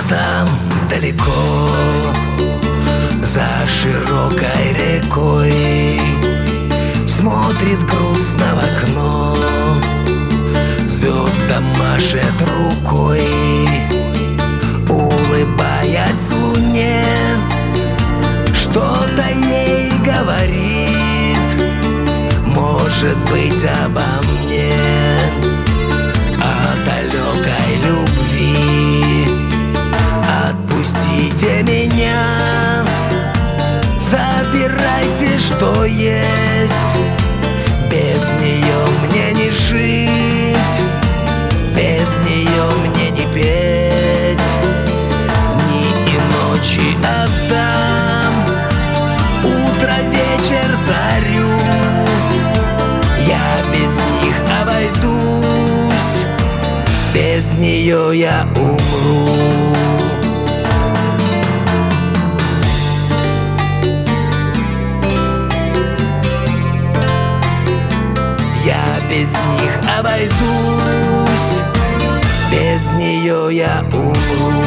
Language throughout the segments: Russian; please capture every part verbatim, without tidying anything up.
там далеко, за широкой рекой, смотрит грустно в окно, звездам машет рукой, улыбаясь луне, что-то ей говорит, может быть, обо мне, о далекой любви. Отпустите меня, забирайте, что есть, без нее мне не жить, без нее мне не петь. Дни и ночи отдам, утро, вечер, зарю, я без них обойдусь, без нее я умру. Я без них обойдусь, без нее я умру.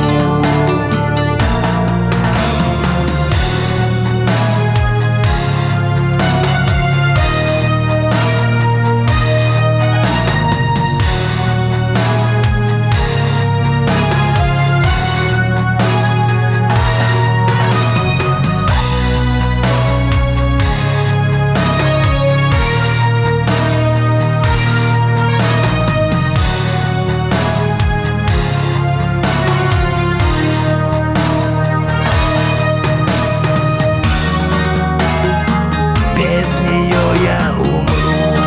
Без нее я умру.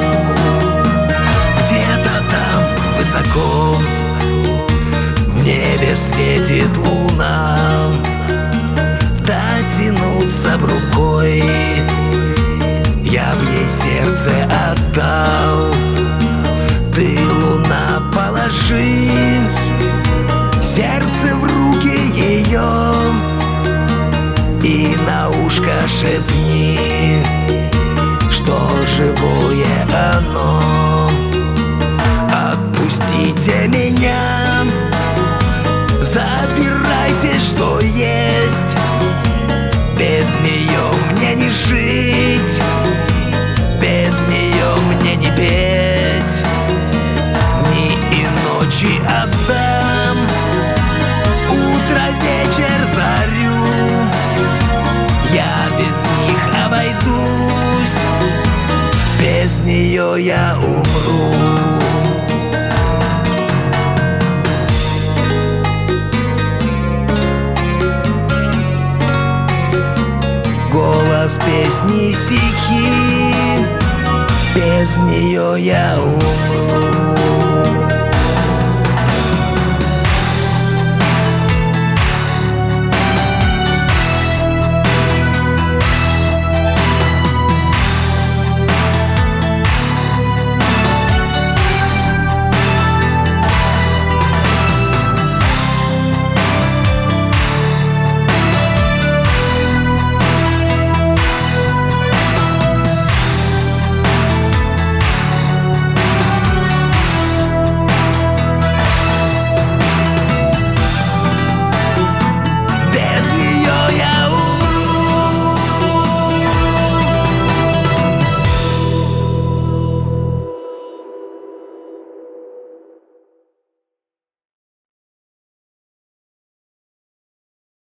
Где-то там высоко в небе светит луна, дотянуться б рукой я б ей сердце отдал. Ты, луна, положи сердце в руки ее и на ушко шепни, что живое оно. Отпустите меня, забирайте, что есть, без нее мне не жить, без нее мне не петь. Дни и ночи отдам, утро, вечер, зарю, я без них обойдусь, без нее я умру. Голос, песни, стихи, без нее я умру.